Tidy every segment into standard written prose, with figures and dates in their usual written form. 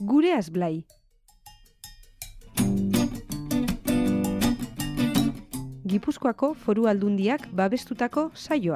Gureaz Blai. Gipuzkoako Foru Aldundiak babestutako saioa.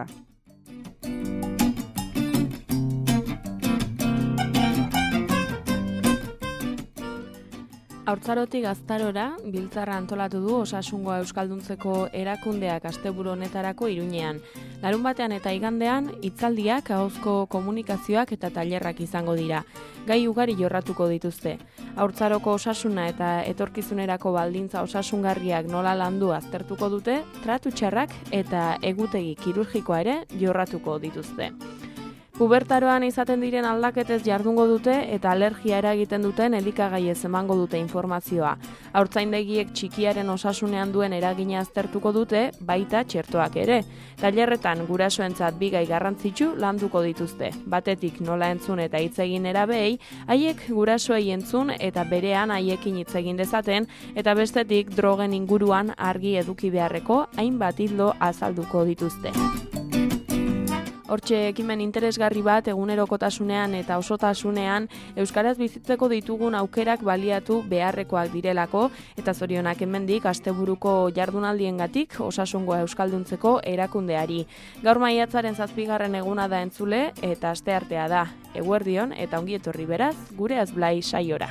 Haurtzarotik gaztarora, biltzarra antolatu du Osasungoa Euskalduntzeko erakundeak asteburu honetarako Iruñean. Larunbatean eta igandean, hitzaldiak, ahozko komunikazioak eta tailerrak izango dira. Gai ugari jorratuko dituzte. Haurtzaroko osasuna eta etorkizunerako baldintza osasungarriak nola landu aztertuko dute, tratu txarrak eta egutegi kirurgikoa ere jorratuko dituzte. Pubertaroan izaten diren aldaketez jardungo dute eta alergia eragiten duten elikagaiez emango dute informazioa. Haurtzaindegiek txikiaren osasunean duen eragina aztertuko dute, baita txertoak ere. Tailerretan gurasoentzat bi gai garrantzitsu landuko dituzte. Batetik nola entzun eta hitz egin erabeei, haiek gurasoei entzun eta berean haiekin hitz egin dezaten, eta bestetik drogen inguruan argi eduki beharreko hainbat ildo azalduko dituzte. Hortxe ekimen interesgarri bat egunerokotasunean eta osotasunean euskaraz bizitzeko ditugun aukerak baliatu beharrekoak direlako eta zorionak hemendik asteburuko jardunaldiengatik Osasungoa Euskalduntzeko erakundeari. Gaur maiatzaren 7. eguna da entzule eta asteartea da. Eguerdion eta ongi etorri beraz Gureaz Blai saiora.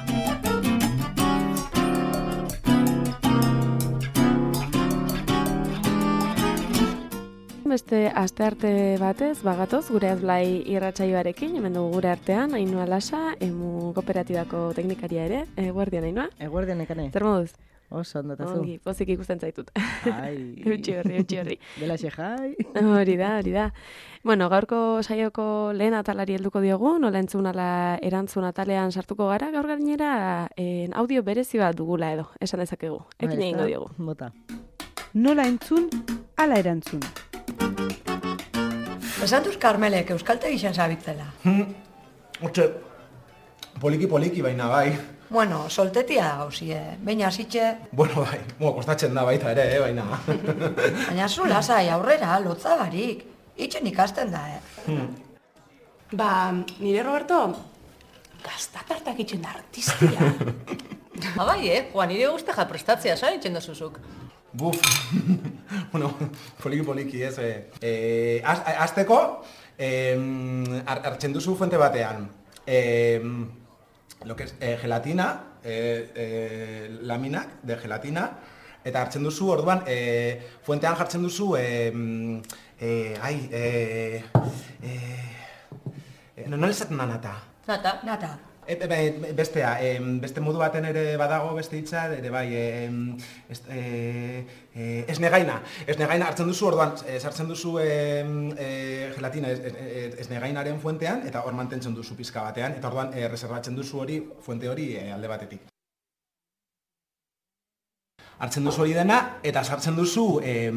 Beste astearte batez, bagatoz, Gureaz Blai irratsaioarekin, hemen dugu gure artean, Ainhoa Lasa, emu kooperatibako teknikaria ere. Eguerdian, Ainhoa? Eguerdian, ekane. Zer moduz? Oso, ondatazu. Ongi, pozik ikusten zaitut. Ai. Eutxi horri. Belaxe jai. Hori da. Bueno, gaurko saioko lehen atalari helduko diogu, nola entzun ala erantzun atalean sartuko gara, gaur gainera audio berezi bat dugula edo, esan dezakegu. Ekin egingo diogu. Bota. Nola entzun, ala erantzun. Esan duz Karmelek euskaltegi izan zabitzela. Hortxe, poliki baina bai. Bueno, soltetia da gauzie, baina hasitxe. Bueno, bai, kostatzen da baita ere, baina. Baina zu lasai aurrera, lotza barik. Itxen ikasten da, Ba, nire Roberto, gaztatartak itxen da artistia. Bai, Juan, nire guzteja prestatzea, zara itxen da zuzuk. Buf, bueno, poliki ez. Azteko, hartzen duzu fuente batean. Lo que es gelatina, laminak de gelatina, eta hartzen duzu, orduan, fuentean jartzen duzu, nola esaten da nata? Nata. Bestea, beste modu baten ere badago beste hitza, ere bai, esnegaina. Esnegaina hartzen duzu, orduan, sartzen duzu gelatina esnegainaren fuentean, eta hor mantentzen duzu pizka batean, eta orduan reservatzen duzu hori, fuente hori alde batetik. Hartzen duzu hori dena, eta sartzen duzu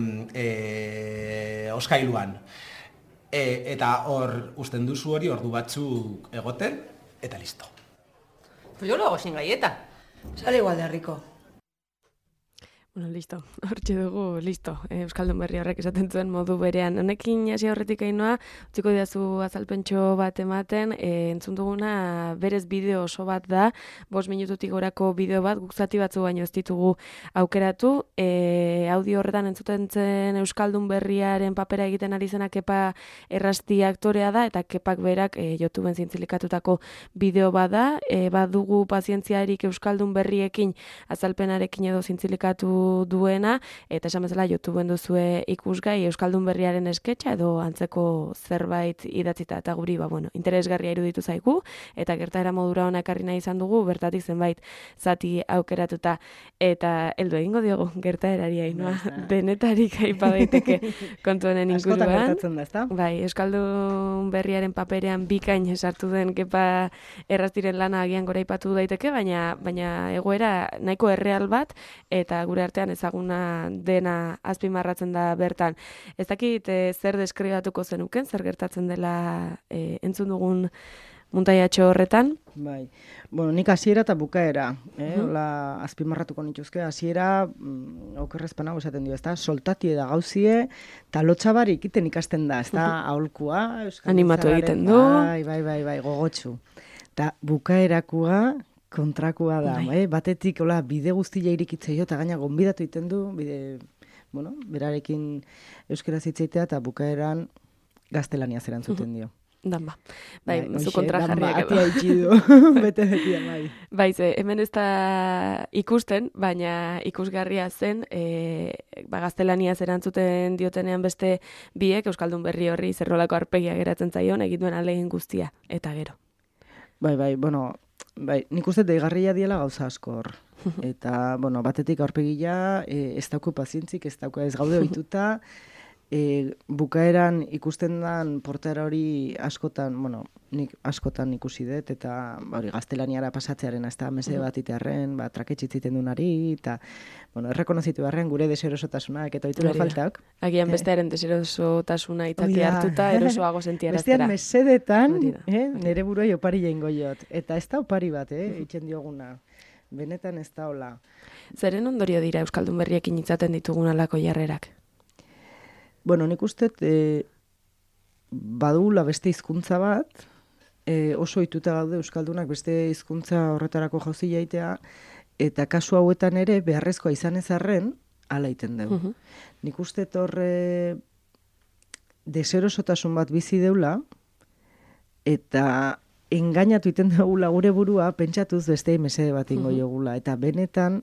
oskailuan. Eta hor usten duzu hori ordu batzuk egoten, eta listo. Pues yo lo hago sin galleta. Sale igual de rico. Bueno, listo. Hortxe dugu, listo. Euskaldun berri horrek esaten zuen modu berean. Honekin hasi horretik Ainhoa, utziko didazu azalpentxo bat ematen, entzun duguna berez bideo oso bat da, 5 minututik gorako bideo bat, guk zati batzu baino ez ditugu aukeratu. Audio horretan entzuten zen Euskaldun berriaren papera egiten ari zena Kepa Errasti aktorea da, eta Kepak berak YouTubeen zintzilikatutako bideo bat da. Badugu pazientziarik Euskaldun berriekin azalpenarekin edo zintzilikatu duena, eta esan bezala YouTubeen duzue ikusgai Euskaldun berriaren esketxa edo antzeko zerbait idatzita, eta guri, interesgarria iruditu zaigu, eta gertaera modura hona ekarri nahi izan dugu, bertatik zenbait zati aukeratuta, eta heldu egingo diogu gertaerari Ainhoa, denetarik aipa daiteke kontu honen inguruan. Askotan gertatzen da, ezta? Bai, Euskaldun berriaren paperean bikain sartu den Kepa Errastiren lana agian goraipatu daiteke, baina egoera nahiko erreal bat, eta gure artean ezaguna dena azpimarratzen da bertan. Ez dakit zer deskribatuko zenuken, zer gertatzen dela entzun dugun muntaiatxo horretan? Bai. Bueno, nik hasiera eta bukaera, hola azpimarratuko nituzke. Hasiera okerrezpana esaten dio, ezta? Soltatie da gauzie, eta lotxabarik iten ikasten da, ezta? Aholkua, animatu egiten du. Bai, gogotsu. Eta bukaerakua kontrakoa da, batetik hola bide guztia irikitzea eta gaina gonbidatu egiten du, berarekin euskaraz hitz egitea eta bukaeran gaztelaniaz erantzuten dio. Danba. Bai, zu kontra jarriak edo. Atia itxi du, bete bai. Bai, hemen ez da ikusten, baina ikusgarria zen, gaztelaniaz erantzuten diotenean beste biek, Euskaldun Berri horri zerrolako arpegia geratzen zaion, egin duen alegin guztia, eta gero. Bai, nik uste deigarria diela gauza asko hor. Eta, batetik aurpegia, ez dauko pazientzik, ez gaude ohituta, bukaeran ikusten dan portera hori askotan, nik askotan ikusi dut, eta gaztelaniara pasatzearen, ez da, mesede bat itearren, traketxitziten dunari, eta, errekonozitu beharren gure deserosotasunak eta ohitura faltak. Agian bestearen deserosotasuna itake hartuta, erosoago sentiaraztera. Bestean mesedetan, nire buruai opari jaingo jot. Eta ez da opari bat, itxen dioguna. Benetan ez da hola. Zeren ondorio dira Euskaldun Berriekin itzaten ditugun alako jarrerak? Nik uste badugula beste hizkuntza bat, oso ohituta gaude Euskaldunak beste hizkuntza horretarako jauzi jaitea, eta kasu hauetan ere beharrezkoa izan ez arren, hala iten dugu. Nik uste horre deserosotasun bat bizi deula, eta engainatu iten dugula gure burua, pentsatuz beste mesede bat ingo jogula, eta benetan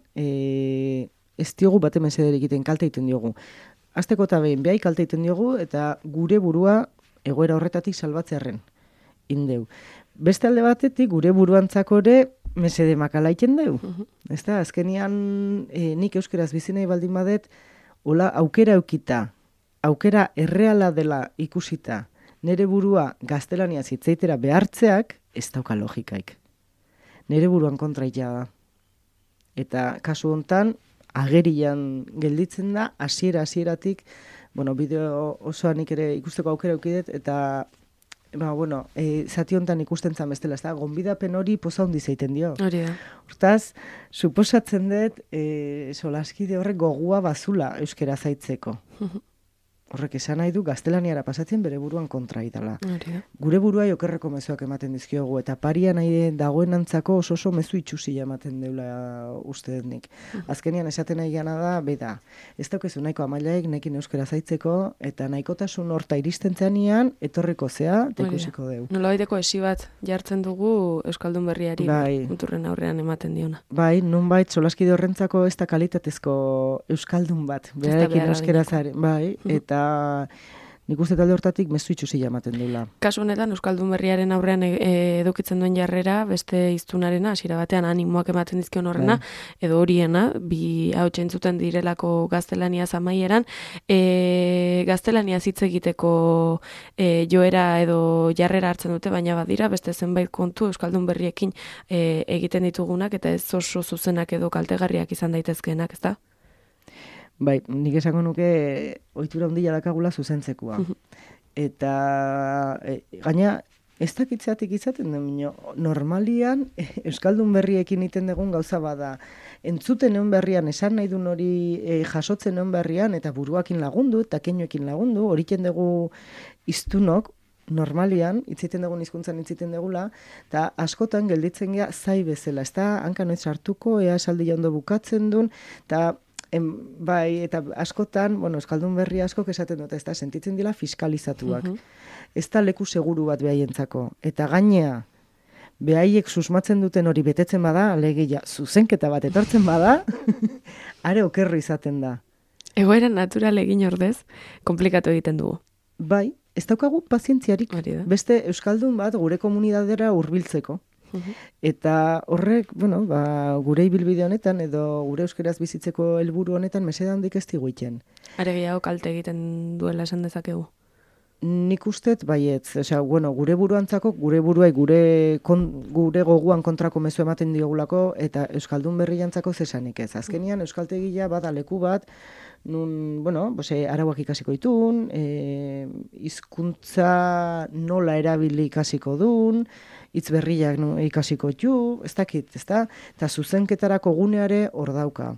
ez diogu bate mesederik egiten kalte egiten diogu. Azteko eta behin, behai kalte egiten diogu, eta gure burua egoera horretatik salbatzearren indeu. Beste alde batetik, gure buruantzako ere mesede makala egiten deu. Ezta, azkenian nik euskaraz bizi nahi baldin badet, hola aukera eukita, aukera erreala dela ikusita, nere burua gaztelaniaz hitzeitera behartzeak, ez dauka logikaik. Nere buruan kontraitea da. Eta kasu hontan, agerian gelditzen da, hasieratik, bideo osoan nik ere ikusteko aukera eukidet, eta, zati hontan ikusten zan bestela, ez da, gonbidapen hori poza handi zeiten dio. Hori da. Hortaz, suposatzen dut, solaskide horrek gogua bazula euskera zaitzeko. Horrek esan nahi du gaztelaniara pasatzen bere buruan kontra idala. Gure buruai okerreko mezuak ematen dizkiogu, eta parian nahi dagoen antzako oso mezu itxusia ematen deula uste dut nik. Azkenian esaten nahi gana da, beda, ez daukezu nahiko amailaik nekin euskera zaitzeko, eta nahikotasun horta iristen zeanian, etorriko zea, tekusiko deu. Nola baiteko esi bat jartzen dugu Euskaldun Berriari, muturren aurrean ematen diona. Bai, nunbait, solaskide horrentzako ez da kalitatezko Euskaldun bat, berarekin euskera zaren, bai, eta nik uste talde hortatik mezu itxusia ematen duela. Kasu honetan, Euskaldun Berriaren aurrean edukitzen duen jarrera, beste hiztunarena, hasiera batean animoak ematen dizkion horrena, edo horiena, bi ahotsa entzuten direlako gaztelaniaz amaieran, gaztelaniaz hitz egiteko joera edo jarrera hartzen dute, baina badira, beste zenbait kontu Euskaldun Berriekin egiten ditugunak, eta ez oso zuzenak edo kaltegarriak izan daitezkeenak, ezta? Bai, nik esango nuke ohitura handia dakagula zuzentzekoa. Eta gaina ez dakitzeatik izaten da, normalian Euskaldun Berriekin egiten dugun gauza bada. Entzuten egon berrian, esan nahi duen hori jasotzen egon berrian, eta buruakin lagundu, eta keinuekin lagundu, horiken dugu iztunok, normalian, itziten dugun hizkuntzan itziten dugula, eta askotan gelditzen gea zai bezala, ez da, hanka noiz hartuko, ea esaldi ondo bukatzen duen, eta bai, eta askotan, Euskaldun Berri askok esaten dute, ez da, sentitzen dira fiskalizatuak. Ez da leku seguru bat behaientzako. Eta gainea, behaiek susmatzen duten hori betetzen bada, alegia, zuzenketa bat etortzen bada, are okerro izaten da. Egoera natural egin ordez, komplikatu egiten dugu. Bai, ez daukagu pazientziarik. Beste Euskaldun bat gure komunidadera hurbiltzeko. Eta horrek, gure ibilbide honetan edo gure euskeraz bizitzeko helburu honetan mesede handik ez digu egiten. Aregiago kalte egiten duela esan dezakegu? Nik ustet baietz, gure buruantzako, gure buruai gure goguan kontrako mezu ematen diogulako, eta Euskaldun Berriantzako zesanik ez. Azkenian euskaltegia bada leku bat, nun, arauak ikasiko ditun, hizkuntza nola erabili ikasiko dun, hitz berriak ikasiko ditu, ez dakit, ez da? Eta zuzenketarako guneare hor dauka.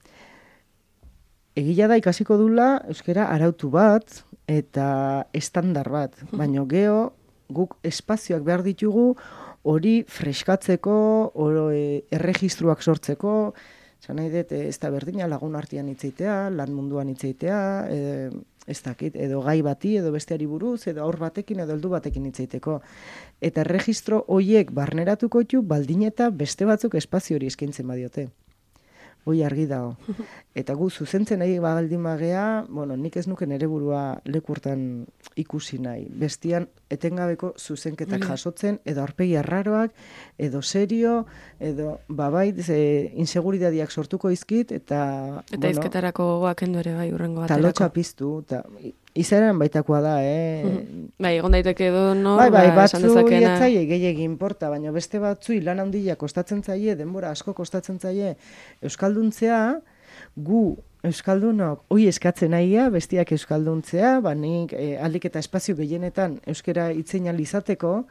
Egia da ikasiko dula euskera arautu bat eta estandar bat, baina geho guk espazioak behar ditugu hori freskatzeko, erregistruak sortzeko, zan nahi dut, ez da berdina lagun artean hitzeitea, lan munduan hitzeitea, ez dakit, edo gai bati, edo besteari buruz, edo aur batekin, edo heldu batekin hitzeiteko. Eta erregistro horiek barneratuko ditu, baldin eta beste batzuk espazio hori eskaintzen badiote. Hoi argi dago. Eta gu zuzentzen nahi baldin magea, bueno, nik ez nuke nere burua lekurtan ikusi nahi. Bestian etengabeko zuzenketak jasotzen, edo aurpegi arraroak, edo serio, edo babait, inseguridadiak sortuko izkit, eta... Eta bueno, izketarako gogoak endu ere bai urrengo baterako. Talotxa piztu, eta... Izaran baitakoa da, Bai, egon daiteke edo no, bai, batzu ietzaie gehiagin porta, baina beste batzu lan handia kostatzen zaie, denbora asko kostatzen zaie euskalduntzea, gu euskaldunok hoi eskatzen nahia, bestiak euskalduntzea, nik aldik eta espazio gehienetan euskera hitzein izateko,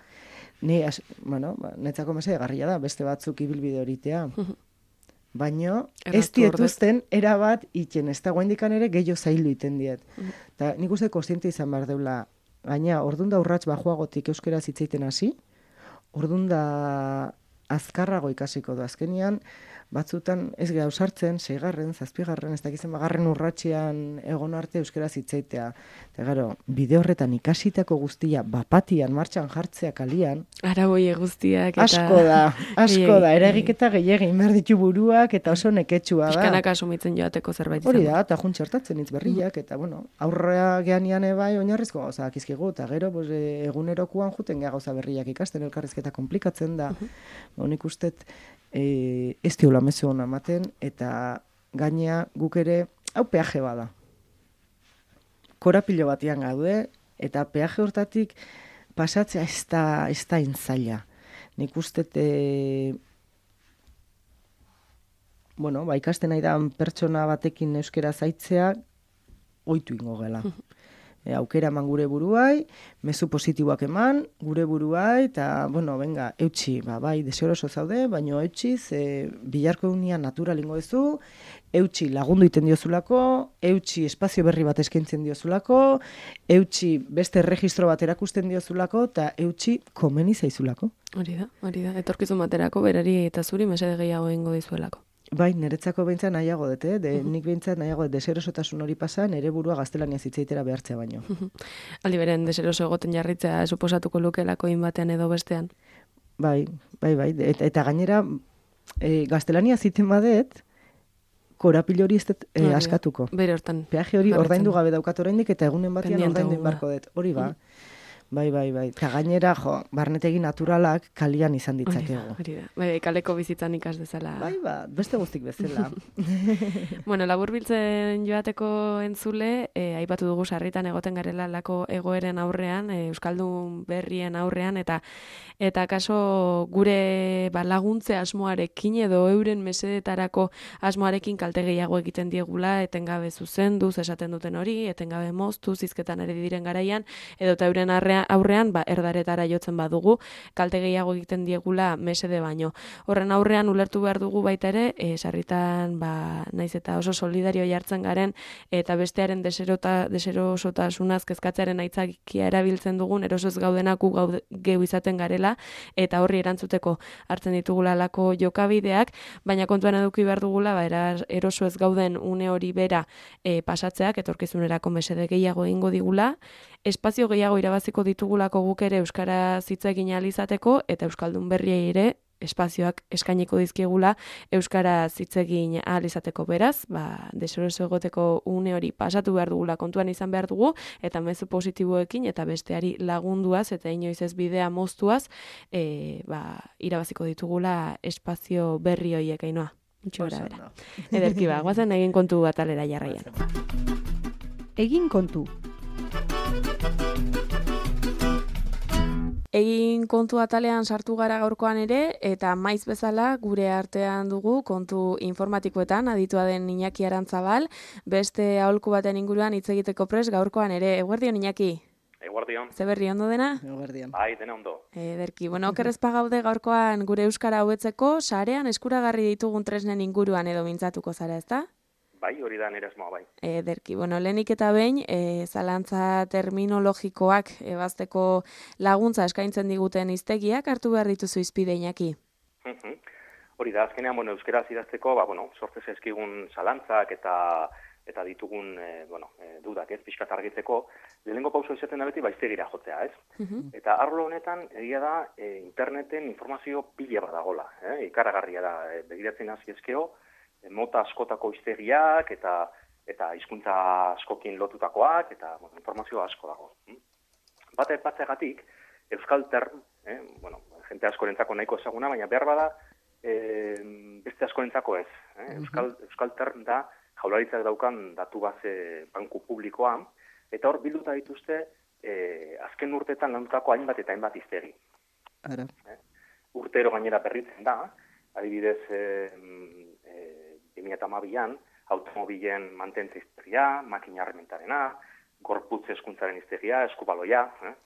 netzako mesede garria da, beste batzuk ibilbide horitea. Baina ez dietuzten erabat iten, ez da guaindikan ere gehiago zaildu iten diet. Eta nik uste kontziente izan behar deula, gaina ordun da urrats bajoagotik euskeraz hitzeiten hasi, ordun da azkarrago ikasiko du azkenian, batzutan ez geha usartzen, 6., 7., ez dakizen bagarren urratxean egon arte euskaraz hitzeitea. Eta gero, bide horretan ikasitako guztia bapatian, martxan jartzea kalian. Araboie guztiak eta... Asko da, eragiketa gehiagin behar ditu buruak eta oso neketsua da. Piskanak asumitzen joateko zerbait izan. Hori da, eta juntxertatzen hitz berriak, eta bueno, aurrea geanian bai oinarrizko gauzak izkigu, eta gero egunerokuan juten geha gauza berriak ikasten, elkarrizketa komplikatzen da. Nik ustet, ez diola mezu hona ematen, eta gainea guk ere, hau peaje bada. Korapilo batian gaude, eta peaje hortatik pasatzea ez da intzaila. Nik ustet, ikasten nahi da pertsona batekin euskera zaitzea, oitu ingo gela. Aukera eman gure buruai, mezu positiboak eman, gure buruai, eta, eutxi, bai, deseoroso zaude, baina eutxi, bilarko egunean natural ingo ezu, eutxi lagundu iten diozulako, eutxi espazio berri bat eskaintzen diozulako, eutxi beste erregistro bat erakusten diozulako, eta eutxi komeni zaizulako. Hori da, etorkizun baterako berari eta zuri mesede gehiago egingo dizuelako. Bai, niretzako behintzat nahiago dut, nik behintzat nahiago dut deserosotasun hori pasa, nire burua gaztelania zitzeitera behartzea baino. Aldi beren deseroso egoten jarritzea suposatuko lukelako batean edo bestean? Bai, eta gainera gaztelania ziten badet, korapilo hori ez dut askatuko. Bere hortan. Peaje hori ordaindu gabe daukat oraindik eta egunen batean ordaindu inbarko dut. Hori ba. Bai. Eta gainera, barnetegi naturalak kalian izan ditzakegu. Hori da. Bai, kaleko bizitzan ikas dezala. Bai, beste guztik bezala. Bueno, laburbiltzen joateko entzule, aipatu dugu sarritan egoten garela lako egoeren aurrean, euskaldun berrien aurrean, eta kaso gure laguntze asmoarekin edo euren mesedetarako asmoarekin kalte gehiago egiten diegula, etengabe zuzenduz esaten duten hori, etengabe moztu, zizketan ere diren garaian, edo eta euren aurrean, erdaretara jotzen badugu, kalte gehiago egiten diegula mesede baino. Horren aurrean ulertu behar dugu baita ere, sarritan, naiz eta oso solidario jartzen garen, eta bestearen deserosotasunaz kezkatzearen aitzakia erabiltzen dugun, eroso ez gaudenaku geu izaten garela, eta horri erantzuteko hartzen ditugula lako jokabideak, baina kontuan eduki behar dugula, eroso ez gauden une hori bera pasatzeak, etorkizunerako mesede gehiago egingo digula, espazio gehiago irabaziko ditugulako guk ere euskara hitz egin ahal izateko eta euskaldun berriei ere espazioak eskainiko dizkiegula euskara hitz egin ahal izateko. Beraz, deseroso egoteko une hori pasatu behar dugula, kontuan izan behar dugu, eta mezu positiboekin eta besteari lagunduaz eta inoiz ez bidea moztuaz, irabaziko ditugula espazio berri horiek Ainhoa. Bera. Ederki guazen egin kontu atalera jarraian. Egin kontu. Egin kontu atalean sartu gara gaurkoan ere, eta maiz bezala gure artean dugu kontu informatikoetan aditua den Iñaki Arantzabal, beste aholku baten inguruan hitz egiteko prest gaurkoan ere. Eguerdion, Iñaki? Eguerdion. Ze berri ondo dena? Eguerdion. Bai, dena ondo. Ederki, okerrezpa gaude gaurkoan gure euskara hobetzeko, sarean eskuragarri ditugun tresnen inguruan edo mintzatuko zara, ezta? Bai, hori da nire asmoa, bai. Ederki, bueno, lehenik eta behin, zalantza terminologikoak ebazteko laguntza eskaintzen diguten hiztegiak hartu behar dituzu izpide, Iñaki. Hori da, azkenean, euskeraz idazteko, sortze zaizkigun zalantzak eta ditugun, dudak, pixkat argitzeko, lehenengo pauso izaten da beti hiztegira jotzea, ez? Eta arlo honetan, egia da, interneten informazio pila bat dagola, ikaragarria da, begiratzen hasi ezkeo, mota askotako hiztegiak eta hizkuntza askokin lotutakoak eta informazio asko dago. Batzegatik euskal term, jente askorentzako nahiko ezaguna, baina behar bada beste askorentzako ez. Euskal term da Jaurlaritzak daukan datu base banku publikoa eta hor bilduta dituzte azken urteetan landutako hainbat eta hainbat hiztegi. Urtero gainera berritzen da, adibidez 2012an, automobilen mantentze hiztegia, makina errementarena, gorputz hezkuntzaren hiztegia, eskubaloia.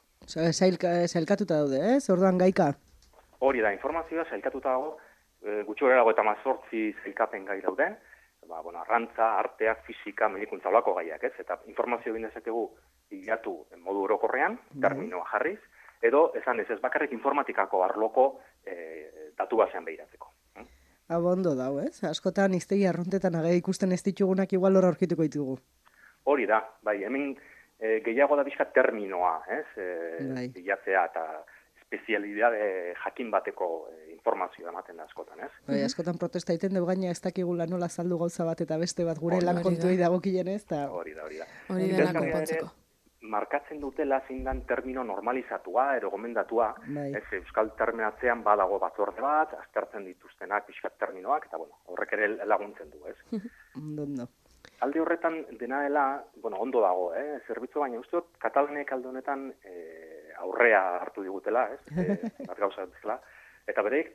Sailkatuta daude, ez? Orduan gaika. Hori da, informazioa sailkatuta dago, gutxi horrela 18 sailkapen gai dauden, arrantza, arteak, fisika, medikuntza olako gaiak, ez? Eta informazio bindezakegu hilatu modu orokorrean, terminoa jarriz, edo esan ez bakarrik informatikako arloko datu basean behiratzeko. Ondo dau, ez? Askotan hiztegi arruntetan ikusten ez ditugunak igual hor aurkituko ditugu. Hori da, bai, hemen gehiago da bizka terminoa, ez? Bilatzea eta espezialidade jakin bateko informazioa ematen da askotan, ez? Bai, askotan protesta egiten dugu gaina ez dakigula nola saldu gauza bat eta beste bat gure lan kontuei dagokien ez, eta... Hori da. Hori dena konpontzeko. Markatzen dutela zein dan termino normalizatua, ero gomendatua, euskal terminatzean badago batzorde bat, aztertzen dituztenak pixkat terminoak, eta horrek ere laguntzen du, ez? Ondo. Alde horretan dena dela, ondo dago, zerbitzu baina uste dut, katalanek alde honetan aurrea hartu digutela, ez? Bat gauza bezala, eta bereik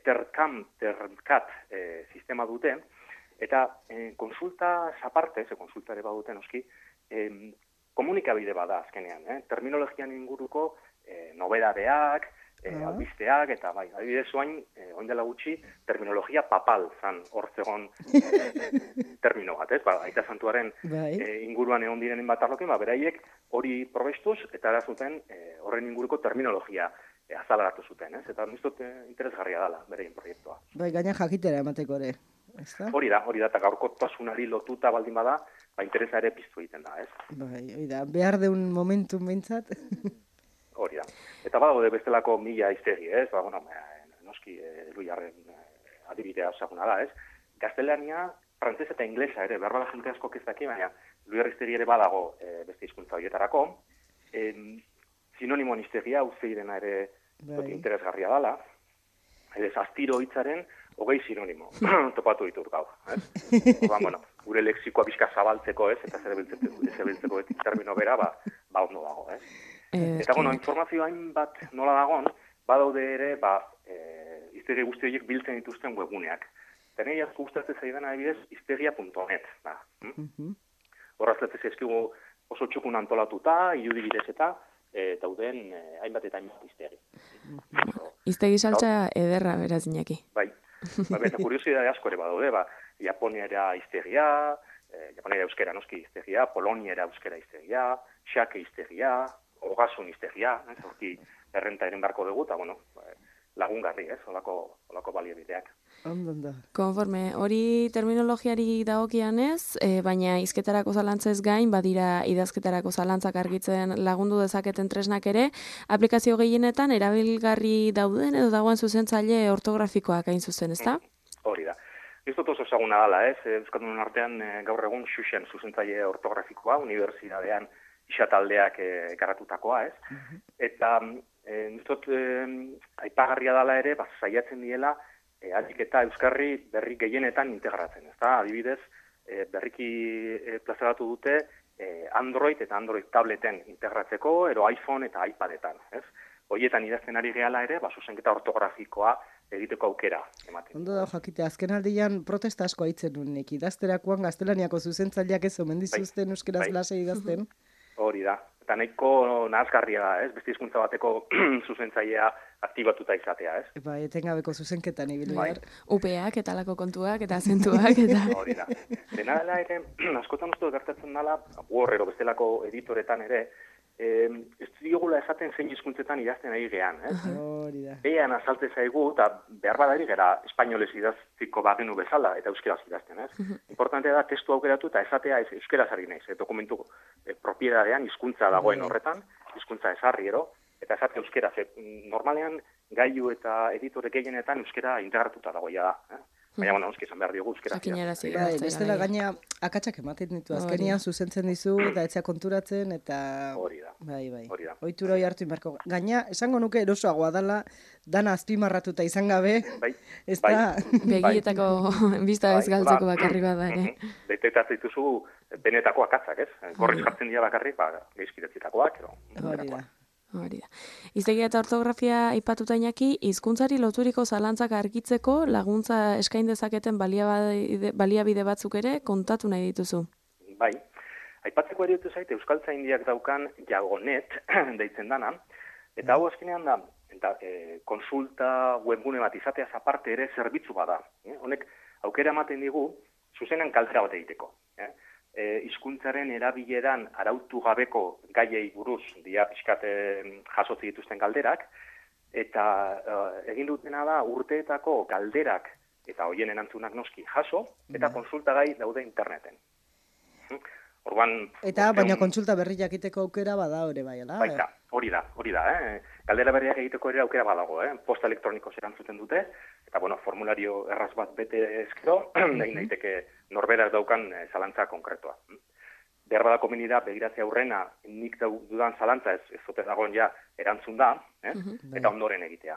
terkat sistema dute, eta konsulta aparte, konsultare baduten oski, komunikabide bada azkenean, terminologian inguruko nobedadeak, albisteak, eta bai, adibidez oain dela gutxi, terminologia papal zan hortzegon termino bat, ez? Aita Santuaren inguruan egon direnen bat arlokin, beraiek hori probestuz, eta erazuten horren inguruko terminologia azalaratu zuten, ez? Eta niztot interesgarria dela, bereien proiektua. Bai, gaina jakitera emateko ere. Hori da, eta gaurkotasunari lotuta baldin bada, interesa ere piztu egiten da, ez? Bai, hori da, behar deun momentum behintzat. Hori da. Eta badaude bestelako mila hiztegi, ez? Noski, Luiarren adibidea osaguna da, ez? Gaztelania, frantzez eta inglesa ere, behar bada jente asko kezaki, baina Luiar hiztegi ere badago beste hizkuntza horietarako. Sinonimoan hiztegia, uzeirena ere interesgarria dala. Ez astiro hitzaren 20 sinonimo topatu ditut gaur. Gure lexikoa bizka zabaltzeko, ez? Eta zerbiltzeko termino bera, ondo dago, ez? Eta, informazioa hainbat nola dagoen, badaude ere, hiztegi guzti horiek biltzen dituzten webguneak. Tenei asko gustatzen zaidan adibidez, hiztegia.net. Horraz letzez ezkigu oso txukun antolatuta, irudi bidez eta dauden hainbat eta hainbat hiztegi. Hiztegi saltza ederra beraz, Iñaki. Bai. Eta kuriosidade asko ere badaude, Japoniera hiztegia, Japoniera euskera noski hiztegia, Poloniera euskera hiztegia, Xake hiztegia, Ogasun hiztegia, horki errenta eren barko dugu, eta lagungarri, olako baliobideak. Ondo. Konforme, hori terminologiari dagokianez, baina hizketarako zalantzez gain, badira idazketarako zalantzak argitzen lagundu dezaketen tresnak ere, aplikazio gehienetan erabilgarri dauden edo dagoen zuzentzaile ortografikoak hain zuzen, ezta? Hori da. Ez dut oso ezaguna dala, ez? Euskaldunen artean gaur egun Xuxen zuzentzaile ortografikoa, unibertsitatean isataldeak garatutakoa, ez? Eta dut aipagarria dala ere, saiatzen diela, adik eta euskarri berri gehienetan integratzen, ezta? Adibidez, berriki plazaratu dute Android eta Android tableten integratzeko, ero iPhone eta iPadetan, ez? Horietan idazten ari gehala ere, zuzenketa ortografikoa egiteko aukera ematen. Ondo da, jakite, azken aldian protesta asko haitzen nunek, idazterakoan gaztelaniako zuzentzaileak ez omen dizuzten euskeraz lasai idazten. Hori da. eta nahiko nahasgarria da, ez? Beste hizkuntza bateko zuzentzailea aktibatuta izatea, ez? Bai, etengabeko zuzenketan ibili Bai. behar. UPak eta alako kontuak eta azentuak eta... Hori da. Dena dela ere, askotan uste gertatzen dela, Word bestelako editoretan ere, ez diogula esaten zein hizkuntzetan idazten ari gean, ez? Hori da. Behan azaltze zaigu, eta behar badari gara espainolez idaztiko bagenu bezala, eta euskeraz idazten, ez? Importantea da, testu aukeratu eta esatea euskeraz ari naiz, dokumentu propiedadean hizkuntza dagoen horretan, hizkuntza esarri ero, eta esate euskeraz. Normalean, gailu eta editore gehienetan euskera integratuta dagoia da, Baina, bueno, euskera izan behar diogu euskera. Bai, bestela gaina akatsak ematen ditu, azkenian zuzentzen dizu, eta etzea konturatzen, eta... Hori da. Bai. Hori da. Ohitura hori hartu inbarko. Gaina, esango nuke erosoagoa dala, dana azpimarratuta izan gabe, ez da... Begietako bista ez galtzeko bakarri bada ere. Detektatzen dituzu benetako akatzak, ez? Gorriz jartzen dira bakarrik, geizkiretzitakoak, Hori da. Hori da. Hiztegia eta ortografia aipatuta Iñaki, hizkuntzari loturiko zalantzak argitzeko laguntza eskain dezaketen baliabide batzuk ere kontatu nahi dituzu. Bai. Aipatzeko ere dut zait Euskaltzaindiak daukan Jagonet deitzen dana, eta hau azkenean da, eta konsulta webgune bat izateaz aparte ere zerbitzu bada. Honek aukera ematen digu zuzenan galdera bat egiteko. Hizkuntzaren erabileran arautu gabeko gaiei buruz dia pixkat jasotzi dituzten galderak, eta egin dutena da urteetako galderak eta hoien erantzunak noski jaso, eta konsultagai daude interneten. Orduan, eta baina kontsulta berri jakiteko aukera bada hori bai, ala? Baita, hori da. Galdera berriak egiteko ere aukera badago, posta elektroniko erantzuten dute, eta bueno, formulario erraz bat bete ezkero, nahi naiteke norberak daukan zalantza konkretua. Behar badako komeni da, begiratzea aurrena, nik dudan zalantza ez zote dagoen ja erantzun da, eta ondoren egitea.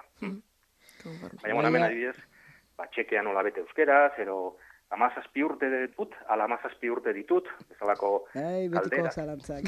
Baina, bueno, hemen adibidez, txekea nola bete euskeraz, ero 17 urte dut, ala 17 urte ditut, bezalako betiko zalantzak.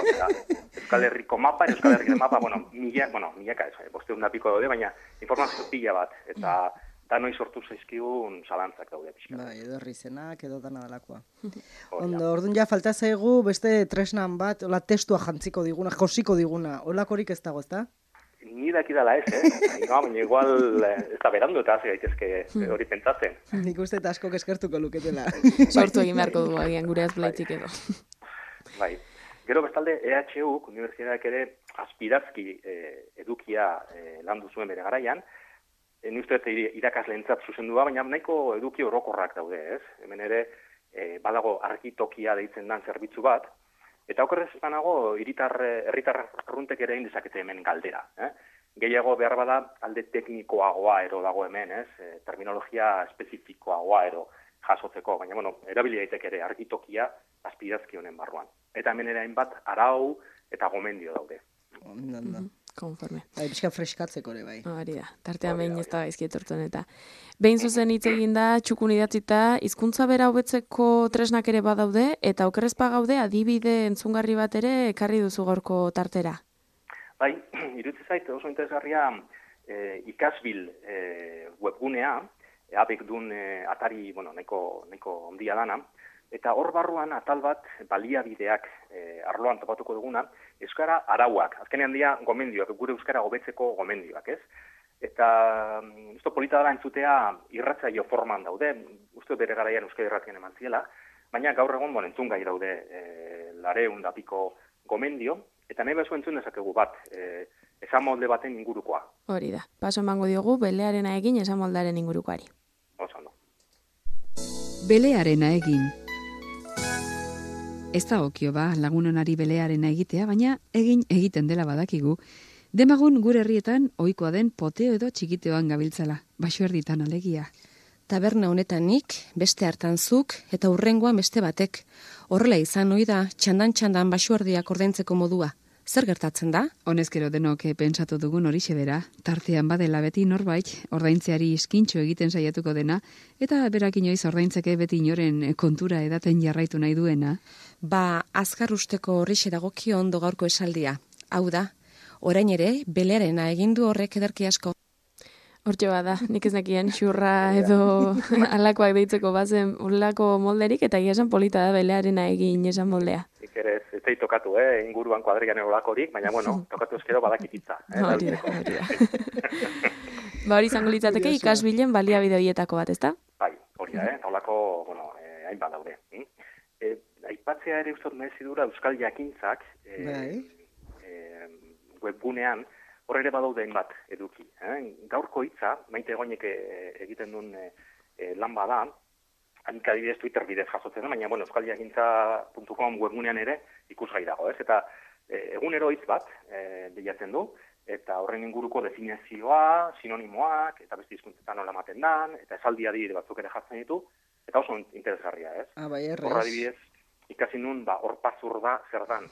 Euskal Herriko mapa, Euskal Herriko mapa, milaka ez, 500 piko daude, baina informazio pila bat, eta danoi sortu zaizkigun zalantzak daude pixka. Bai, edo herrizenak, edo dana dalakoa. Ondo, orduan ja falta zaigu beste tresnan bat, hola testua jantziko diguna, josiko diguna, holakorik ez dago, ezta? Ni dakidala ez, baina igual ez da berandu eta hasi gaitezke hori pentsatzen. Nik uste eta asko eskertuko luketela. Sortu egin beharko dugu agian gure azblaitik edo. Bai. Gero bestalde, EHUk, unibertsitateak ere aspirazki edukia landu zuen bere garaian, ni uste irakasleentzat zuzendu da, baina nahiko eduki orokorrak daude, ez? Hemen ere badago argitokia deitzen dan zerbitzu bat, eta okerrez banago, herritar arruntek ere egin dezakete hemen galdera. Gehiago behar bada alde teknikoagoa ero dago hemen, terminologia espezifikoagoa ero jasotzeko, baina, bueno, erabili daiteke ere argitokia aspirazki honen barruan. Eta hemen ere hainbat arau eta gomendio daude. Konforme. Bizka freskatzeko ere bai. Hori da, tartean behin ez da gaizki etortzen eta. Behin zuzen hitz egin da, txukun idatzita, hizkuntza bera hobetzeko tresnak ere badaude, eta okerrezpa gaude adibide entzungarri bat ere ekarri duzu gaurko tartera. Bai, iruditzen zait oso interesgarria ikasbil webgunea, abek dun atari, nahiko ondia dana, eta hor barruan atal bat baliabideak arloan topatuko duguna, euskara arauak, azkenean dira gomendioak, gure euskara hobetzeko gomendioak, ez? Eta uste polita dara entzutea irratzaio forman daude, uste bere garaian euskara irratien eman ziela, baina gaur egun entzungai daude 200 piko gomendio, eta nahi bezu entzun dezakegu bat, esamolde baten ingurukoa. Hori da, paso emango diogu belearena egin esamoldaren ingurukoari. Oso ondo. Belearena egin. Ez da okio lagunonari belearena egitea, baina egiten dela badakigu, demagun gure herrietan ohikoa den poteo edo txikiteoan gabiltzala, basoerditan alegia. Taberna honetanik, beste hartan zuk, eta hurrengoan beste batek. Horrela izan ohi da, txandan basoerdiak ordaintzeko modua. Zer gertatzen da? Honezkero denok pentsatu dugun horixe bera, tartean badela beti norbait, ordaintzeari eskintxo egiten saiatuko dena, eta berak inoiz ordaintzeke beti inoren kontura edaten jarraitu nahi duena. Azkar usteko horixe dagokio ondo gaurko esaldia. Hau da, orain ere, belearena egindu horrek ederki asko. Hortxe bada, nik ez nekien xurra edo alakoak deitzeko bazen urlako molderik, eta esan polita da belearena egin esan moldea. Nik ere, ez zait tokatu, inguruan kuadrigan olakorik, baina, bueno, tokatu eskero badakititza. Hori da. Ba, hori izango litzateke ikasbilen baliabide horietako bat, ezta? Bai, hori da, eta holako, bueno, hainbat daude. Aipatzea ere ustot merezidura Euskal Jakintzak webgunean hor ere badaude hainbat eduki. Gaurko hitza, Maite Goñek egiten duen lan bada, hanik adibidez Twitter bidez jasotzen, baina bueno, euskaljakintza.com webgunean ere ikusgai dago, ez? Eta egunero hitz bat bilatzen du, eta horren inguruko definizioa, sinonimoak, eta beste hizkuntzetan nola ematen dan, eta esaldi adibide batzuk ere jartzen ditu, eta oso interesgarria, ez? Bai, errez. Horra adibidez, ikasi nun, horpazur da zer dan.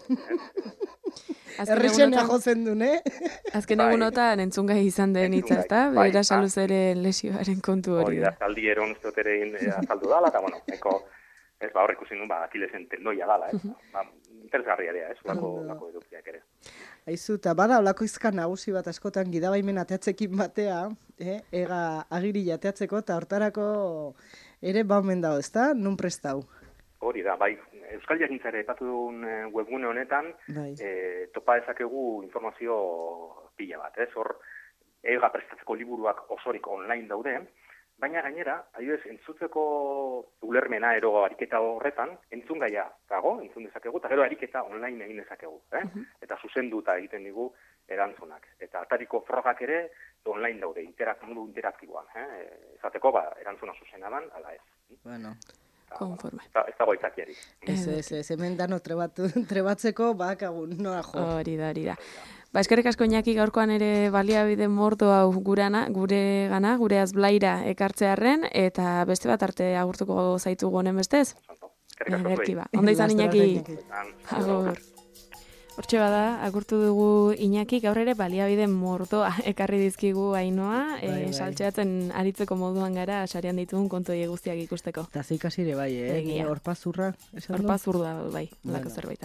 Errexena jotzen duen, Azken egunotan entzungai izan den hitza, ezta? Beira saluz ere lesioaren kontu hori. Hori da, zaldi eron uste ere azaldu dala, eta bueno, hor ikusi nun, Akilesen tendoia dala, ez? Interesgarria ere, ez? Lako edukiak ere. Aizu, eta bada olako izka nagusi bat askotan gidabaimen ateatzekin batea, ega agiri jateatzeko, eta hortarako ere baumen dago, ezta? Nun prestau? Hori da, bai, Euskal Jakintza ere epatu duen webgune honetan, topa dezakegu informazio pila bat, ez? Hor, ega prestatzeko liburuak osorik online daude, baina gainera, adibidez, entzutzeko ulermena ero ariketa horretan, entzun gaia dago, entzun dezakegu, eta gero ariketa online egin dezakegu, eta zuzenduta egiten digu erantzunak. Eta atariko frogak ere online daude, modu interaktiboan, esateko, erantzuna zuzenadan, ala ez. Bueno. Konforme. Ez dago itzakiari. Ez, hemen dano trebatzeko bakagun, noa jo. Hori da. Ba, eskerrik asko Iñaki gaurkoan ere baliabide mordo hau gure azblaira ekartzearren, eta beste bat arte agurtuko zaitugu honen bestez? Eskerrik asko. Ondo izan Iñaki. Agur. Hortxe bada, agurtu dugu Iñaki, gaur ere baliabide mordoa ekarri dizkigu Ainoa, saltxeatzen aritzeko moduan gara, sarean ditugun kontu guztiak ikusteko. Eta zeikasire bai, horpazurra. Horpazurra, bai, alako zerbait.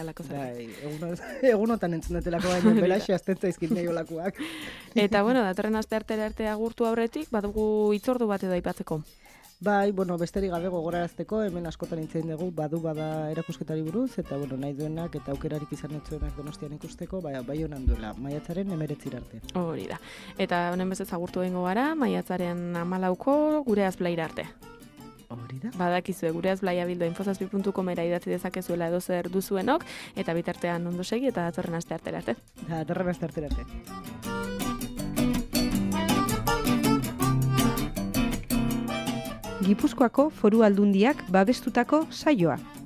Egunotan entzunatelako baina, belaxi aztentza izkin nahi olakoak. Eta, bueno, datorren aste arte agurtu aurretik, badugu hitzordu bat edo aipatzeko. Bai, besterik gabe gogorarazteko, hemen askotan hitzein dugu, bada erakusketari buruz, eta nahi duenak eta aukerarik izan etzuenak Donostian ikusteko, bai honan duela, maiatzaren 19 arte. Hori da. Eta honen bezez agurtu egingo gara, maiatzaren 14 gure azblaira arte. Hori da. Badakizue, gure azblaia bildo infozazpi.comera idatzi dezakezuela edo zer duzuenok, eta bitartean ondo segi eta datorren aste arte arte. Gipuzkoako Foru Aldundiak babestutako saioa.